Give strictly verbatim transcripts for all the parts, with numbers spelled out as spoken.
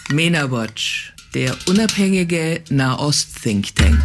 MENA Watch, der unabhängige Nahost-Think Tank.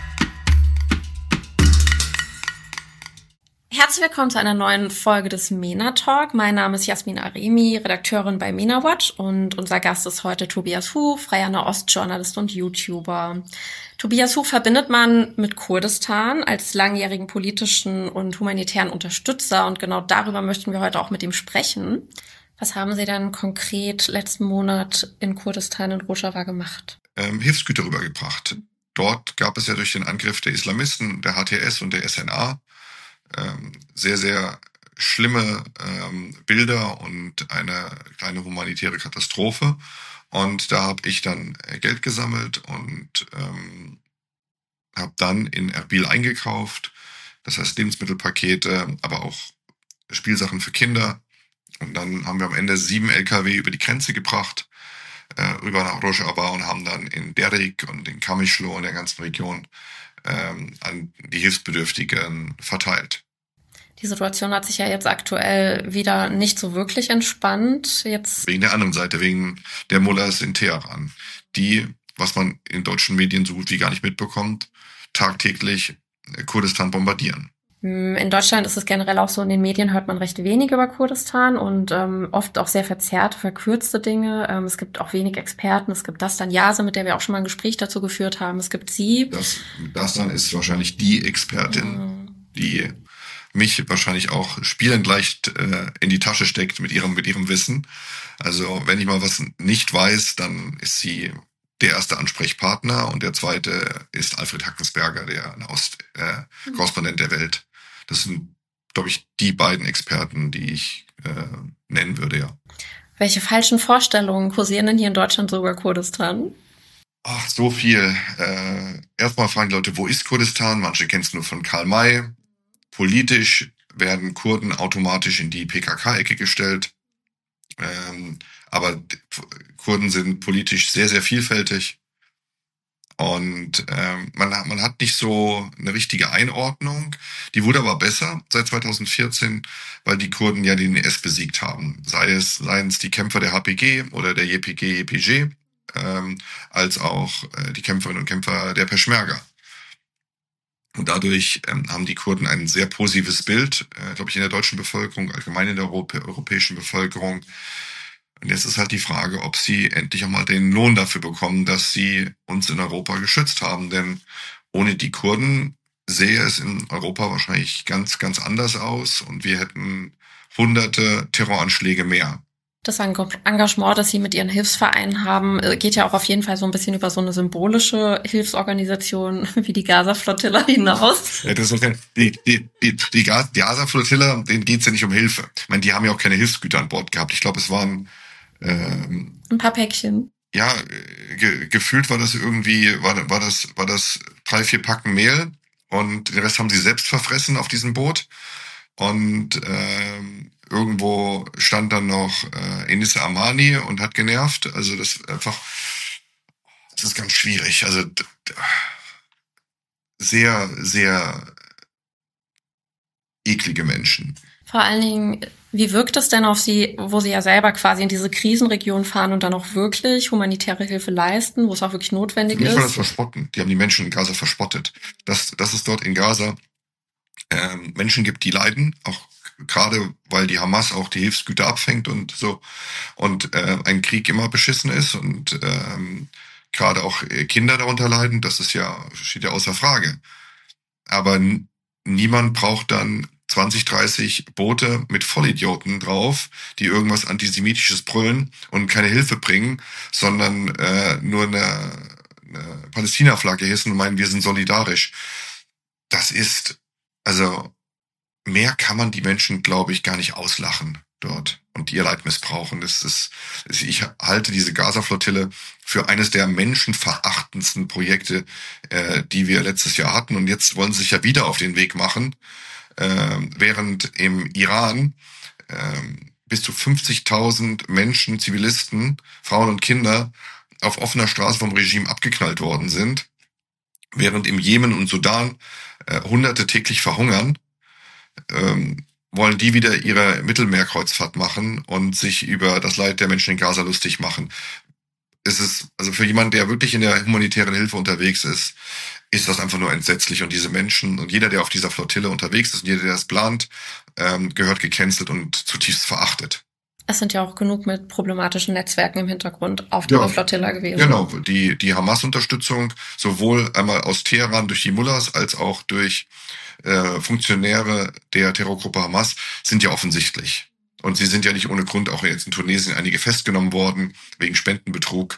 Herzlich willkommen zu einer neuen Folge des MENA Talk. Mein Name ist Jasmin Aremi, Redakteurin bei MENA Watch, und unser Gast ist heute Tobias Huch, freier Nahost-Journalist und YouTuber. Tobias Huch verbindet man mit Kurdistan als langjährigen politischen und humanitären Unterstützer, und genau darüber möchten wir heute auch mit ihm sprechen. Was haben Sie denn konkret letzten Monat in Kurdistan in Rojava gemacht? Ähm, Hilfsgüter rübergebracht. Dort gab es ja durch den Angriff der Islamisten, der H T S und der S N A, ähm, sehr, sehr schlimme ähm, Bilder und eine kleine humanitäre Katastrophe. Und da habe ich dann Geld gesammelt und ähm, habe dann in Erbil eingekauft. Das heißt Lebensmittelpakete, aber auch Spielsachen für Kinder. Und dann haben wir am Ende sieben L K W über die Grenze gebracht, äh, rüber nach Rojava, und haben dann in Derik und in Kamischlo und der ganzen Region ähm, an die Hilfsbedürftigen verteilt. Die Situation hat sich ja jetzt aktuell wieder nicht so wirklich entspannt. Jetzt Wegen der anderen Seite, wegen der Mullahs in Teheran, die, was man in deutschen Medien so gut wie gar nicht mitbekommt, tagtäglich Kurdistan bombardieren. In Deutschland ist es generell auch so, in den Medien hört man recht wenig über Kurdistan und ähm, oft auch sehr verzerrte, verkürzte Dinge. Ähm, es gibt auch wenig Experten. Es gibt Dastan Yasir, mit der wir auch schon mal ein Gespräch dazu geführt haben. Es gibt Sie. Das, Dastan ist wahrscheinlich die Expertin, mhm. die mich wahrscheinlich auch spielend leicht äh, in die Tasche steckt mit ihrem mit ihrem Wissen. Also wenn ich mal was nicht weiß, dann ist sie der erste Ansprechpartner, und der zweite ist Alfred Hackensberger, der Nahost-Korrespondent äh, der Welt. Das sind, glaube ich, die beiden Experten, die ich äh, nennen würde, ja. Welche falschen Vorstellungen kursieren denn hier in Deutschland so über Kurdistan? Ach, so viel. Äh, erstmal fragen die Leute, wo ist Kurdistan? Manche kennen es nur von Karl May. Politisch werden Kurden automatisch in die P K K-Ecke gestellt. Ähm, aber Kurden sind politisch sehr, sehr vielfältig. Und ähm, man, man hat nicht so eine richtige Einordnung. Die wurde aber besser seit zwanzig vierzehn, weil die Kurden ja den I S besiegt haben. Sei es, seien es die Kämpfer der H P G oder der J P G, J P G, ähm, als auch äh, die Kämpferinnen und Kämpfer der Peschmerga. Und dadurch ähm, haben die Kurden ein sehr positives Bild, äh, glaube ich, in der deutschen Bevölkerung, allgemein in der Europä- europäischen Bevölkerung. Und jetzt ist halt die Frage, ob sie endlich auch mal den Lohn dafür bekommen, dass sie uns in Europa geschützt haben. Denn ohne die Kurden sähe es in Europa wahrscheinlich ganz, ganz anders aus, und wir hätten hunderte Terroranschläge mehr. Das Engagement, das Sie mit Ihren Hilfsvereinen haben, geht ja auch auf jeden Fall so ein bisschen über so eine symbolische Hilfsorganisation wie die Gaza-Flottilla hinaus. Ja, das ist okay. Die, die, die, die Gaza-Flottilla, denen geht's ja nicht um Hilfe. Ich meine, die haben ja auch keine Hilfsgüter an Bord gehabt. Ich glaube, es waren ähm, ein paar Päckchen. Ja, ge- gefühlt war das irgendwie, war, war das, war das drei, vier Packen Mehl, und den Rest haben sie selbst verfressen auf diesem Boot. Und ähm, irgendwo stand dann noch äh, Enisa Amani und hat genervt. Also das ist einfach, das ist ganz schwierig. Also d- d- sehr, sehr eklige Menschen. Vor allen Dingen, wie wirkt es denn auf Sie, wo Sie ja selber quasi in diese Krisenregion fahren und dann auch wirklich humanitäre Hilfe leisten, wo es auch wirklich notwendig Für mich ist? war das Verspotten. Die haben die Menschen in Gaza verspottet. Dass, dass es dort in Gaza ähm, Menschen gibt, die leiden, auch gerade weil die Hamas auch die Hilfsgüter abfängt und so, und äh, ein Krieg immer beschissen ist, und ähm, gerade auch Kinder darunter leiden, das ist ja, steht ja außer Frage. Aber n- niemand braucht dann zwanzig, dreißig Boote mit Vollidioten drauf, die irgendwas Antisemitisches brüllen und keine Hilfe bringen, sondern äh, nur eine, eine Palästina-Flagge hissen und meinen, wir sind solidarisch. Das ist, also mehr kann man die Menschen, glaube ich, gar nicht auslachen dort und ihr Leid missbrauchen. Das ist, ich halte diese Gaza-Flottille für eines der menschenverachtendsten Projekte, äh, die wir letztes Jahr hatten. Und jetzt wollen sie sich ja wieder auf den Weg machen, äh, während im Iran äh, bis zu fünfzigtausend Menschen, Zivilisten, Frauen und Kinder auf offener Straße vom Regime abgeknallt worden sind, während im Jemen und Sudan äh, Hunderte täglich verhungern. Ähm, wollen die wieder ihre Mittelmeerkreuzfahrt machen und sich über das Leid der Menschen in Gaza lustig machen. ist es, also für jemanden, der wirklich in der humanitären Hilfe unterwegs ist, ist das einfach nur entsetzlich. Und diese Menschen und jeder, der auf dieser Flottille unterwegs ist und jeder, der das plant, ähm, gehört gecancelt und zutiefst verachtet. Es sind ja auch genug mit problematischen Netzwerken im Hintergrund auf der ja, Flottilla gewesen. Genau, die, die Hamas-Unterstützung, sowohl einmal aus Teheran durch die Mullahs als auch durch äh, Funktionäre der Terrorgruppe Hamas, sind ja offensichtlich. Und sie sind ja nicht ohne Grund auch jetzt in Tunesien einige festgenommen worden, wegen Spendenbetrug.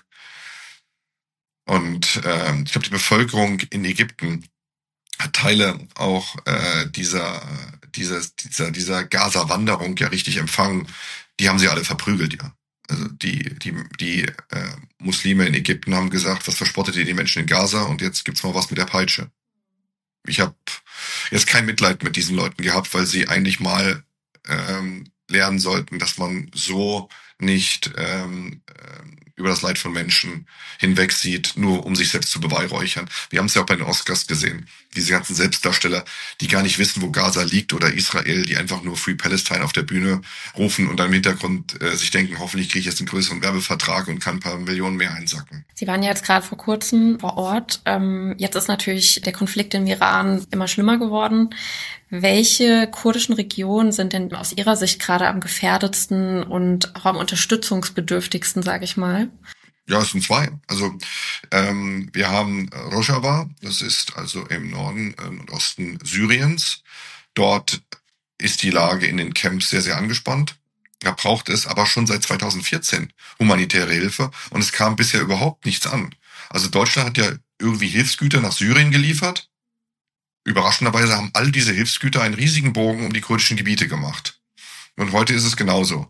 Und äh, ich glaube, die Bevölkerung in Ägypten hat Teile auch äh, dieser, dieser, dieser, dieser Gaza-Wanderung ja richtig empfangen. Die haben sie alle verprügelt, ja. Also die, die, die äh, Muslime in Ägypten haben gesagt, was verspottet ihr die Menschen in Gaza und jetzt gibt's mal was mit der Peitsche. Ich habe jetzt kein Mitleid mit diesen Leuten gehabt, weil sie eigentlich mal ähm, lernen sollten, dass man so nicht ähm, über das Leid von Menschen hinwegsieht, nur um sich selbst zu beweihräuchern. Wir haben es ja auch bei den Oscars gesehen. Diese ganzen Selbstdarsteller, die gar nicht wissen, wo Gaza liegt oder Israel, die einfach nur Free Palestine auf der Bühne rufen und dann im Hintergrund äh, sich denken, hoffentlich kriege ich jetzt einen größeren Werbevertrag und kann ein paar Millionen mehr einsacken. Sie waren ja jetzt gerade vor kurzem vor Ort. Ähm, jetzt ist natürlich der Konflikt im Iran immer schlimmer geworden. Welche kurdischen Regionen sind denn aus Ihrer Sicht gerade am gefährdetsten und auch am unterstützungsbedürftigsten, sage ich mal? Ja, es sind zwei. Also ähm, wir haben Rojava, das ist also im Norden und Osten Syriens. Dort ist die Lage in den Camps sehr, sehr angespannt. Da braucht es aber schon seit zweitausendvierzehn humanitäre Hilfe und es kam bisher überhaupt nichts an. Also Deutschland hat ja irgendwie Hilfsgüter nach Syrien geliefert. Überraschenderweise haben all diese Hilfsgüter einen riesigen Bogen um die kurdischen Gebiete gemacht. Und heute ist es genauso.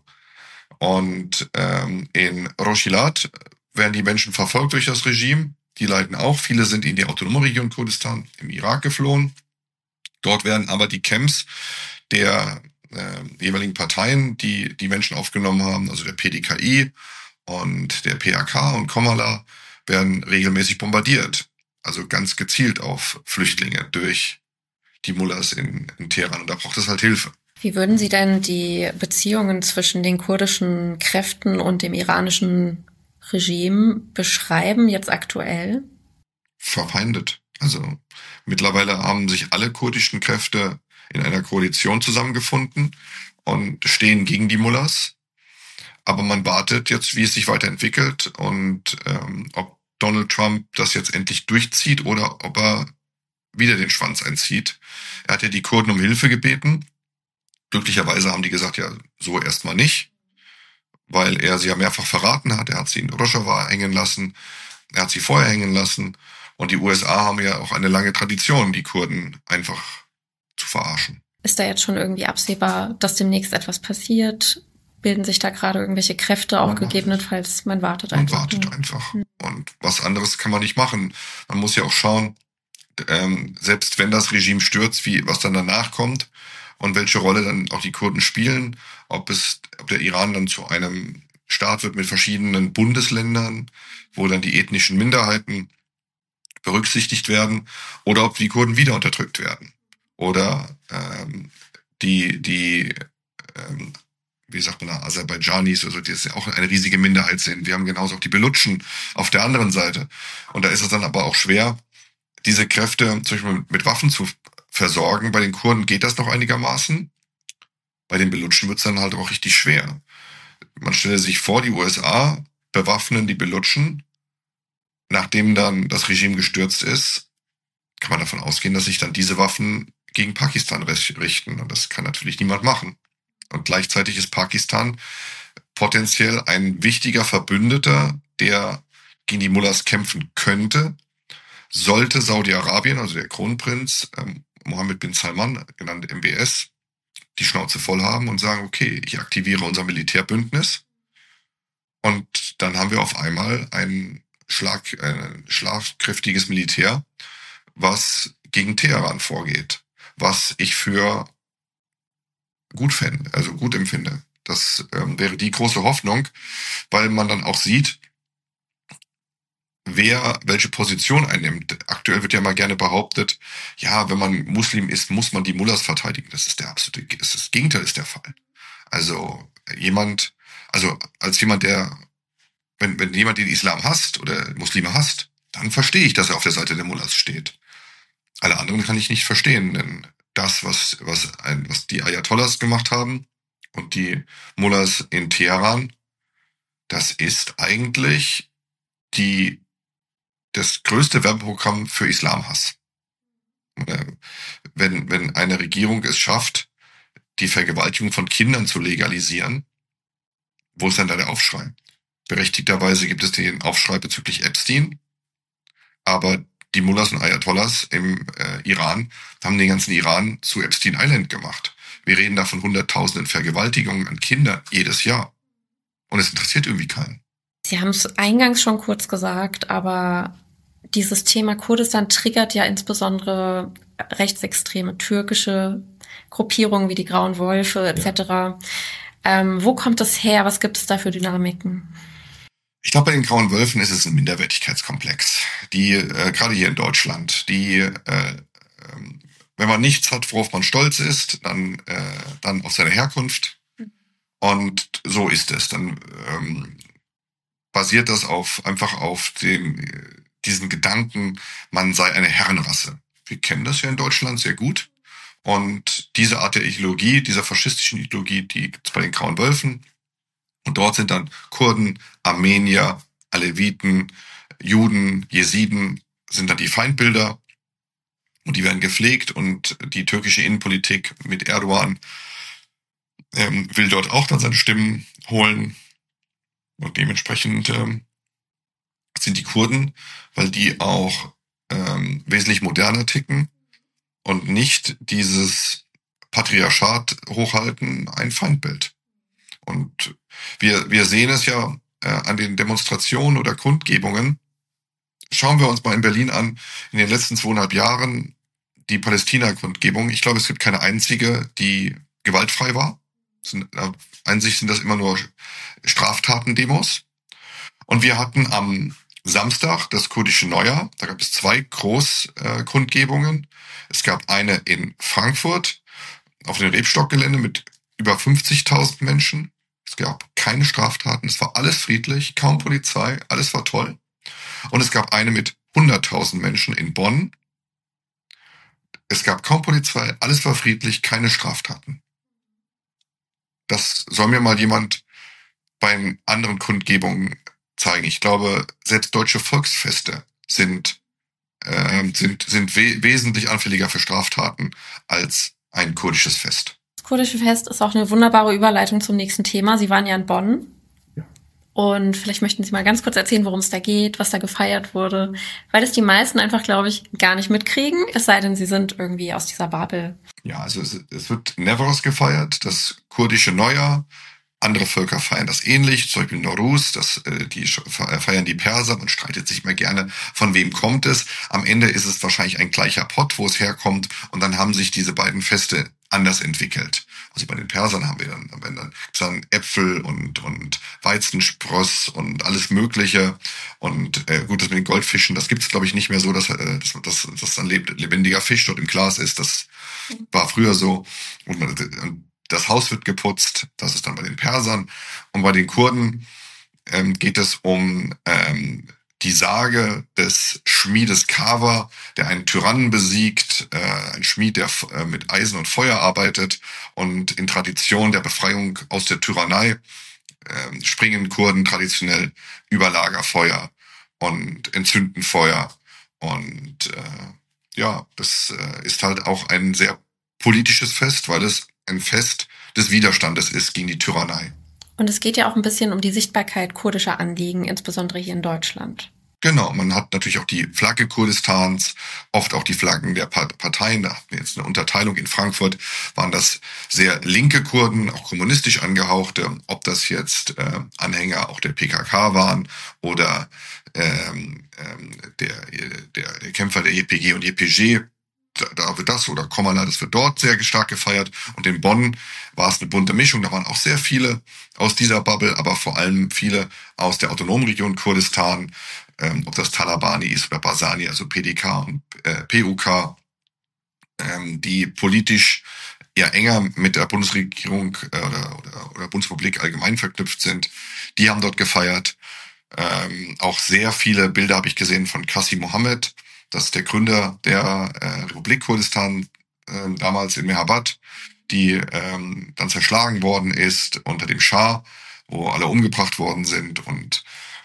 Und ähm, in Rojhilat werden die Menschen verfolgt durch das Regime. Die leiden auch. Viele sind in die autonome Region Kurdistan im Irak geflohen. Dort werden aber die Camps der äh, jeweiligen Parteien, die die Menschen aufgenommen haben, also der P D K I und der P A K und Komala, werden regelmäßig bombardiert. Also ganz gezielt auf Flüchtlinge durch die Mullahs in, in Teheran. Und da braucht es halt Hilfe. Wie würden Sie denn die Beziehungen zwischen den kurdischen Kräften und dem iranischen Regime beschreiben, jetzt aktuell? Verfeindet. Also mittlerweile haben sich alle kurdischen Kräfte in einer Koalition zusammengefunden und stehen gegen die Mullahs. Aber man wartet jetzt, wie es sich weiterentwickelt und ähm, ob Donald Trump das jetzt endlich durchzieht oder ob er wieder den Schwanz einzieht. Er hat ja die Kurden um Hilfe gebeten. Glücklicherweise haben die gesagt, ja, so erstmal nicht, weil er sie ja mehrfach verraten hat. Er hat sie in Rojava hängen lassen, er hat sie vorher hängen lassen und die U S A haben ja auch eine lange Tradition, die Kurden einfach zu verarschen. Ist da jetzt schon irgendwie absehbar, dass demnächst etwas passiert? Bilden sich da gerade irgendwelche Kräfte, auch man gegebenenfalls, man wartet man einfach. Man wartet einfach. Und was anderes kann man nicht machen. Man muss ja auch schauen, ähm, selbst wenn das Regime stürzt, wie was dann danach kommt und welche Rolle dann auch die Kurden spielen, ob es, ob der Iran dann zu einem Staat wird mit verschiedenen Bundesländern, wo dann die ethnischen Minderheiten berücksichtigt werden, oder ob die Kurden wieder unterdrückt werden. Oder ähm, die, die ähm, wie sagt man da, Aserbaidschanis, also die ja auch eine riesige Minderheit sind. Wir haben genauso auch die Belutschen auf der anderen Seite. Und da ist es dann aber auch schwer, diese Kräfte zum Beispiel mit Waffen zu versorgen. Bei den Kurden geht das noch einigermaßen. Bei den Belutschen wird es dann halt auch richtig schwer. Man stelle sich vor, die U S A bewaffnen die Belutschen. Nachdem dann das Regime gestürzt ist, kann man davon ausgehen, dass sich dann diese Waffen gegen Pakistan richten. Und das kann natürlich niemand machen. Und gleichzeitig ist Pakistan potenziell ein wichtiger Verbündeter, der gegen die Mullahs kämpfen könnte. Sollte Saudi-Arabien, also der Kronprinz ähm, Mohammed bin Salman, genannt M B S, die Schnauze voll haben und sagen, okay, ich aktiviere unser Militärbündnis. Und dann haben wir auf einmal ein, Schlag, ein schlagkräftiges Militär, was gegen Teheran vorgeht, was ich für gut fände, also gut empfinde. Das ähm, wäre die große Hoffnung, weil man dann auch sieht, wer welche Position einnimmt. Aktuell wird ja mal gerne behauptet, ja, wenn man Muslim ist, muss man die Mullahs verteidigen. Das ist der absolute, das, ist das Gegenteil ist der Fall. Also jemand, also als jemand, der wenn, wenn jemand den Islam hasst oder Muslime hasst, dann verstehe ich, dass er auf der Seite der Mullahs steht. Alle anderen kann ich nicht verstehen, denn das, was, was, ein, was die Ayatollahs gemacht haben und die Mullahs in Teheran, das ist eigentlich die, das größte Werbeprogramm für Islamhass. Wenn, wenn eine Regierung es schafft, die Vergewaltigung von Kindern zu legalisieren, wo ist dann da der Aufschrei? Berechtigterweise gibt es den Aufschrei bezüglich Epstein, aber die Mullahs und Ayatollahs im äh, Iran haben den ganzen Iran zu Epstein Island gemacht. Wir reden da von hunderttausenden Vergewaltigungen an Kindern jedes Jahr. Und es interessiert irgendwie keinen. Sie haben es eingangs schon kurz gesagt, aber dieses Thema Kurdistan triggert ja insbesondere rechtsextreme türkische Gruppierungen wie die Grauen Wölfe et cetera. Ja. Ähm, wo kommt das her? Was gibt es da für Dynamiken? Ich glaube, bei den Grauen Wölfen ist es ein Minderwertigkeitskomplex. Die, äh, gerade hier in Deutschland, die, äh, äh, wenn man nichts hat, worauf man stolz ist, dann, äh, dann auf seine Herkunft. Und so ist es. Dann ähm, basiert das auf einfach auf dem, diesen Gedanken, man sei eine Herrenrasse. Wir kennen das ja in Deutschland sehr gut. Und diese Art der Ideologie, dieser faschistischen Ideologie, die gibt es bei den Grauen Wölfen. Und dort sind dann Kurden, Armenier, Aleviten, Juden, Jesiden, sind dann die Feindbilder. Und die werden gepflegt. Und die türkische Innenpolitik mit Erdogan ähm, will dort auch dann seine Stimmen holen. Und dementsprechend ähm, sind die Kurden, weil die auch ähm, wesentlich moderner ticken und nicht dieses Patriarchat hochhalten, ein Feindbild. Und wir, wir sehen es ja äh, an den Demonstrationen oder Kundgebungen. Schauen wir uns mal in Berlin an, in den letzten zweieinhalb Jahren die Palästina-Kundgebung. Ich glaube, es gibt keine einzige, die gewaltfrei war. Sind, äh, an sich sind das immer nur Straftatendemos. Und wir hatten am Samstag das kurdische Neujahr. Da gab es zwei Großkundgebungen. Äh, es gab eine in Frankfurt auf dem Rebstockgelände mit über fünfzigtausend Menschen. Es gab keine Straftaten, es war alles friedlich, kaum Polizei, alles war toll. Und es gab eine mit hunderttausend Menschen in Bonn. Es gab kaum Polizei, alles war friedlich, keine Straftaten. Das soll mir mal jemand bei anderen Kundgebungen zeigen. Ich glaube, selbst deutsche Volksfeste sind, äh, sind, sind we- wesentlich anfälliger für Straftaten als ein kurdisches Fest. Das kurdische Fest ist auch eine wunderbare Überleitung zum nächsten Thema. Sie waren ja in Bonn. Ja. Und vielleicht möchten Sie mal ganz kurz erzählen, worum es da geht, was da gefeiert wurde. Weil das die meisten einfach, glaube ich, gar nicht mitkriegen. Es sei denn, sie sind irgendwie aus dieser Bubble. Ja, also es, es wird Newroz gefeiert, das kurdische Neujahr. Andere Völker feiern das ähnlich, zum Beispiel Nowruz, das, äh, die feiern die Perser. Man streitet sich mal gerne, von wem kommt es. Am Ende ist es wahrscheinlich ein gleicher Pott, wo es herkommt. Und dann haben sich diese beiden Feste anders entwickelt. Also bei den Persern haben wir dann, wenn dann, gibt's dann Äpfel und, und Weizenspross und alles Mögliche. Und äh, gut, das mit den Goldfischen, das gibt's glaube ich nicht mehr so, dass, äh, dass, dass, dass ein lebendiger Fisch dort im Glas ist. Das war früher so. Und, und das Haus wird geputzt, das ist dann bei den Persern. Und bei den Kurden ähm, geht es um ähm, die Sage des Schmiedes Kawa, der einen Tyrannen besiegt, äh, ein Schmied, der äh, mit Eisen und Feuer arbeitet. Und in Tradition der Befreiung aus der Tyrannei äh, springen Kurden traditionell über Lagerfeuer und entzünden Feuer. Und äh, ja, das äh, ist halt auch ein sehr politisches Fest, weil es ein Fest des Widerstandes ist gegen die Tyrannei. Und es geht ja auch ein bisschen um die Sichtbarkeit kurdischer Anliegen, insbesondere hier in Deutschland. Genau, man hat natürlich auch die Flagge Kurdistans, oft auch die Flaggen der Parteien. Da hatten wir jetzt eine Unterteilung. In Frankfurt waren das sehr linke Kurden, auch kommunistisch angehauchte, ob das jetzt äh, Anhänger auch der P K K waren oder ähm, ähm, der, der, der Kämpfer der Y P G und Y P G. Da wird das oder Komala, das wird dort sehr stark gefeiert. Und in Bonn war es eine bunte Mischung. Da waren auch sehr viele aus dieser Bubble, aber vor allem viele aus der autonomen Region Kurdistan, ähm, ob das Talabani ist oder Barzani, also P D K und äh, P U K, ähm, die politisch eher enger mit der Bundesregierung äh, oder, oder, oder Bundesrepublik allgemein verknüpft sind. Die haben dort gefeiert. Ähm, auch sehr viele Bilder habe ich gesehen von Qasi Mohammed, das ist der Gründer der äh, Republik Kurdistan, äh, damals in Mehrhabad, die ähm, dann zerschlagen worden ist unter dem Schah, wo alle umgebracht worden sind. Und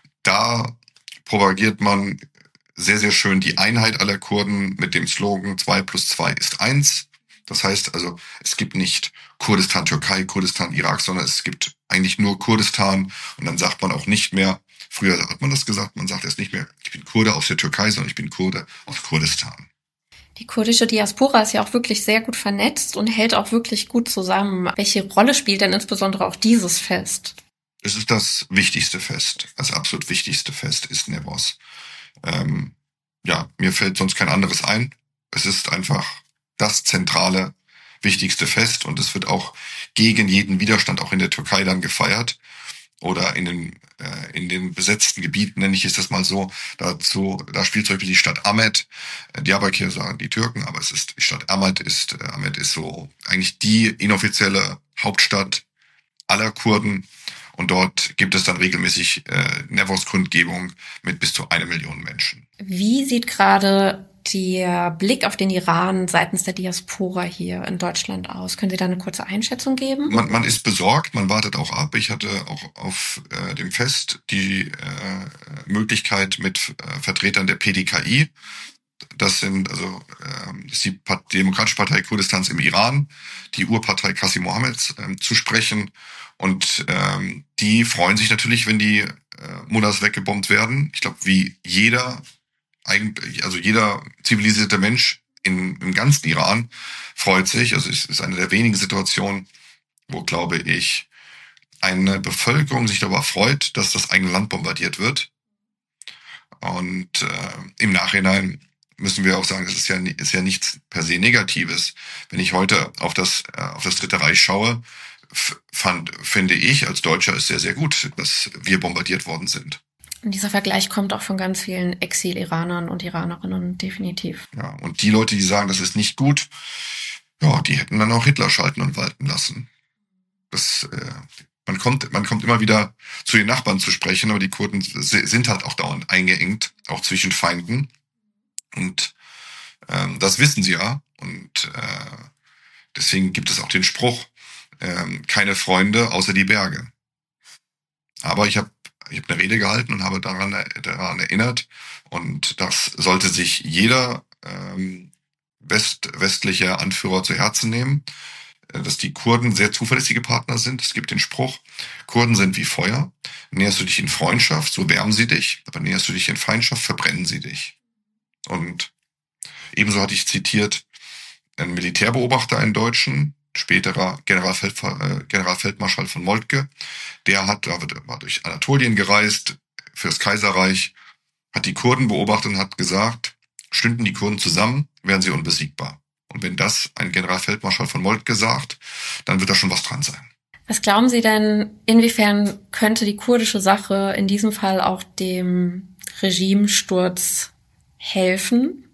da propagiert man sehr, sehr schön die Einheit aller Kurden mit dem Slogan zwei plus zwei ist eins. Das heißt also, es gibt nicht Kurdistan, Türkei, Kurdistan, Irak, sondern es gibt eigentlich nur Kurdistan. Und dann sagt man auch nicht mehr, früher hat man das gesagt, man sagt jetzt nicht mehr, ich bin Kurde aus der Türkei, sondern ich bin Kurde aus Kurdistan. Die kurdische Diaspora ist ja auch wirklich sehr gut vernetzt und hält auch wirklich gut zusammen. Welche Rolle spielt denn insbesondere auch dieses Fest? Es ist das wichtigste Fest, das absolut wichtigste Fest ist Newroz. Ähm, ja, mir fällt sonst kein anderes ein. Es ist einfach das zentrale, wichtigste Fest und es wird auch gegen jeden Widerstand auch in der Türkei dann gefeiert oder in den äh, in den besetzten Gebieten, nenne ich es das mal so. Dazu, da spielt zum Beispiel die Stadt Ahmet, äh, Diyarbakir sagen die Türken, aber es ist die Stadt Ahmet ist äh, Ahmet ist so eigentlich die inoffizielle Hauptstadt aller Kurden. Und dort gibt es dann regelmäßig äh, Newroz-Kundgebungen mit bis zu eine Million Menschen. Wie sieht gerade der Blick auf den Iran seitens der Diaspora hier in Deutschland aus? Können Sie da eine kurze Einschätzung geben? Man, man ist besorgt, man wartet auch ab. Ich hatte auch auf äh, dem Fest die äh, Möglichkeit mit äh, Vertretern der P D K I, das sind also äh, das ist die Demokratische Partei Kurdistans im Iran, die Urpartei Qasi Mohammeds, äh, zu sprechen. Und ähm, die freuen sich natürlich, wenn die äh, Mullahs weggebombt werden. Ich glaube, wie jeder, eigentlich, also jeder zivilisierte Mensch in, im ganzen Iran freut sich. Also es ist eine der wenigen Situationen, wo, glaube ich, eine Bevölkerung sich darüber freut, dass das eigene Land bombardiert wird. Und äh, im Nachhinein müssen wir auch sagen, das ist ja, ist ja nichts per se Negatives. Wenn ich heute auf das, äh, auf das Dritte Reich schaue, fand, finde ich als Deutscher es sehr, sehr gut, dass wir bombardiert worden sind. Und dieser Vergleich kommt auch von ganz vielen Exil-Iranern und Iranerinnen, definitiv. Ja, und die Leute, die sagen, das ist nicht gut, ja, die hätten dann auch Hitler schalten und walten lassen. Das, äh, man kommt, man kommt immer wieder zu den Nachbarn zu sprechen, aber die Kurden sind halt auch dauernd eingeengt, auch zwischen Feinden. Und ähm, das wissen sie ja. Und äh, deswegen gibt es auch den Spruch, ähm, keine Freunde außer die Berge. Aber ich habe ich hab eine Rede gehalten und habe daran, daran erinnert. Und das sollte sich jeder ähm, West, westliche Anführer zu Herzen nehmen, dass die Kurden sehr zuverlässige Partner sind. Es gibt den Spruch, Kurden sind wie Feuer. Näherst du dich in Freundschaft, so wärmen sie dich. Aber näherst du dich in Feindschaft, verbrennen sie dich. Und ebenso hatte ich zitiert einen Militärbeobachter, einen Deutschen, späterer Generalfeld, äh, Generalfeldmarschall von Moltke. Der hat, war durch Anatolien gereist, fürs Kaiserreich, hat die Kurden beobachtet und hat gesagt, stünden die Kurden zusammen, wären sie unbesiegbar. Und wenn das ein Generalfeldmarschall von Moltke sagt, dann wird da schon was dran sein. Was glauben Sie denn, inwiefern könnte die kurdische Sache in diesem Fall auch dem Regimesturz helfen?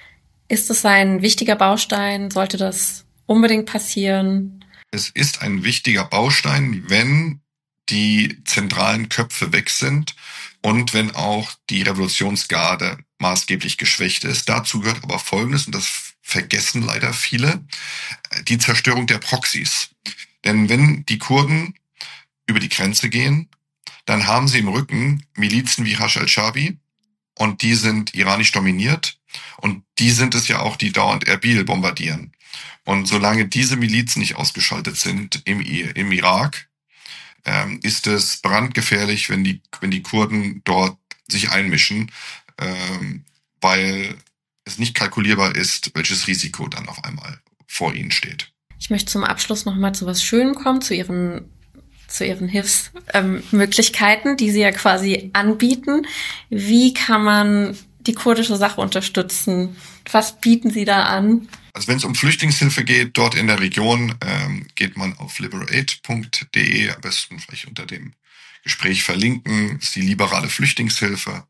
Ist es ein wichtiger Baustein? Sollte das unbedingt passieren? Es ist ein wichtiger Baustein, wenn die zentralen Köpfe weg sind und wenn auch die Revolutionsgarde maßgeblich geschwächt ist. Dazu gehört aber Folgendes, und das vergessen leider viele, die Zerstörung der Proxys. Denn wenn die Kurden über die Grenze gehen, dann haben sie im Rücken Milizen wie Hasch al-Shabi und die sind iranisch dominiert und die sind es ja auch, die dauernd Erbil bombardieren. Und solange diese Milizen nicht ausgeschaltet sind im, im Irak, ähm, ist es brandgefährlich, wenn die, wenn die Kurden dort sich einmischen, ähm, weil es nicht kalkulierbar ist, welches Risiko dann auf einmal vor ihnen steht. Ich möchte zum Abschluss noch mal zu was Schönem kommen, zu Ihren, zu Ihren Hilfsmöglichkeiten, ähm, die Sie ja quasi anbieten. Wie kann man die kurdische Sache unterstützen? Was bieten Sie da an? Also wenn es um Flüchtlingshilfe geht, dort in der Region, ähm, geht man auf liberaid punkt de, am besten vielleicht unter dem Gespräch verlinken, das ist die liberale Flüchtlingshilfe.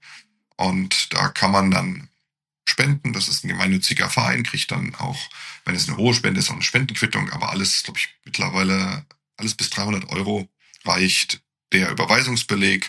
Und da kann man dann spenden, das ist ein gemeinnütziger Verein, kriegt dann auch, wenn es eine hohe Spende ist, auch eine Spendenquittung, aber alles, glaube ich, mittlerweile, alles bis dreihundert Euro reicht der Überweisungsbeleg.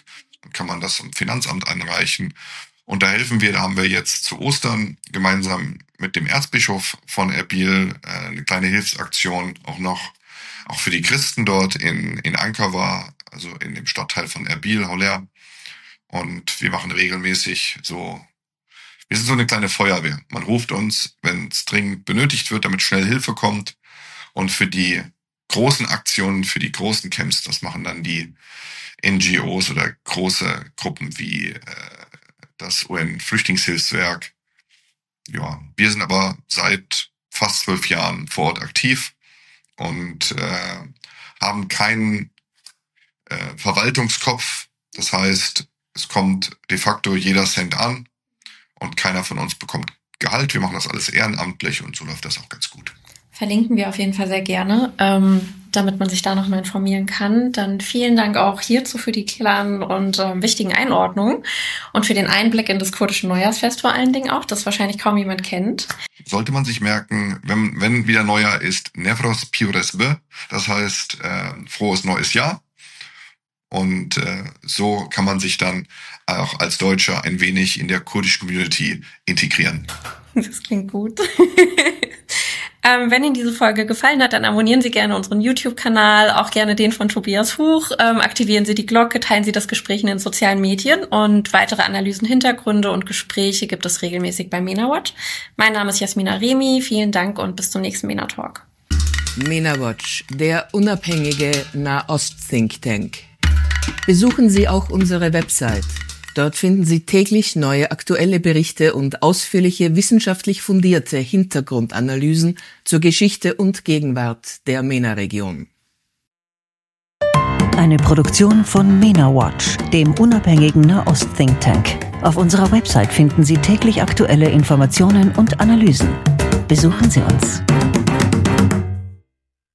kann man das am Finanzamt einreichen. Und da helfen wir, da haben wir jetzt zu Ostern gemeinsam mit dem Erzbischof von Erbil äh, eine kleine Hilfsaktion auch noch, auch für die Christen dort in, in Ankara, also in dem Stadtteil von Erbil, Holler. Und wir machen regelmäßig so, wir sind so eine kleine Feuerwehr. Man ruft uns, wenn es dringend benötigt wird, damit schnell Hilfe kommt. Und für die großen Aktionen, für die großen Camps, das machen dann die N G Os oder große Gruppen wie äh, das U N-Flüchtlingshilfswerk. Ja, wir sind aber seit fast zwölf Jahren vor Ort aktiv und äh, haben keinen äh, Verwaltungskopf. Das heißt, es kommt de facto jeder Cent an und keiner von uns bekommt Gehalt. Wir machen das alles ehrenamtlich und so läuft das auch ganz gut. Verlinken wir auf jeden Fall sehr gerne, ähm, damit man sich da nochmal informieren kann. Dann vielen Dank auch hierzu für die klaren und ähm, wichtigen Einordnungen und für den Einblick in das kurdische Neujahrsfest vor allen Dingen auch, das wahrscheinlich kaum jemand kennt. Sollte man sich merken, wenn, wenn wieder Neujahr ist, Nevros Piuresbe, das heißt äh, frohes neues Jahr. Und äh, so kann man sich dann auch als Deutscher ein wenig in der kurdischen Community integrieren. Das klingt gut. Ähm, wenn Ihnen diese Folge gefallen hat, dann abonnieren Sie gerne unseren YouTube-Kanal, auch gerne den von Tobias Huch. Ähm, aktivieren Sie die Glocke, teilen Sie das Gespräch in den sozialen Medien und weitere Analysen, Hintergründe und Gespräche gibt es regelmäßig bei MENAWatch. Mein Name ist Jasmina Remi, vielen Dank und bis zum nächsten MENA Talk. MENAWatch, der unabhängige Nahost-Think Tank. Besuchen Sie auch unsere Website. Dort finden Sie täglich neue aktuelle Berichte und ausführliche wissenschaftlich fundierte Hintergrundanalysen zur Geschichte und Gegenwart der MENA-Region. Eine Produktion von MENAWatch, dem unabhängigen Nahost-Think Tank. Auf unserer Website finden Sie täglich aktuelle Informationen und Analysen. Besuchen Sie uns.